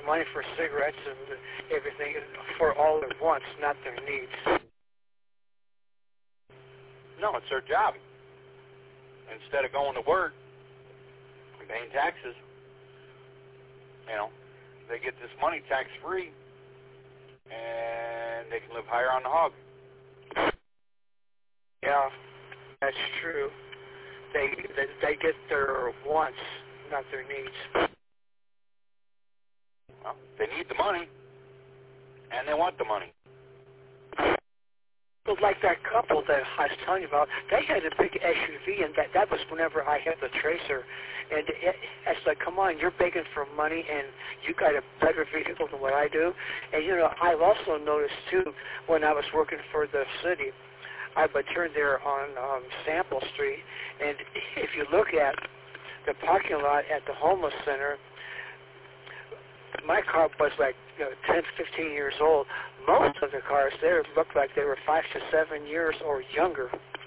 money for cigarettes and everything for all their wants, not their needs. No, it's their job. Instead of going to work and paying taxes, they get this money tax-free, and they can live higher on the hog. Yeah, that's true. They get their wants, not their needs. Well, they need the money, and they want the money. But like that couple that I was telling you about, they had a big SUV, and that was whenever I had the Tracer. And it's like, come on, you're begging for money, and you got a better vehicle than what I do. And, I've also noticed, too, when I was working for the city, I would turn there on Sample Street, and if you look at the parking lot at the homeless center, my car was like 10, 15 years old. Most of the cars there looked like they were 5 to 7 years or younger.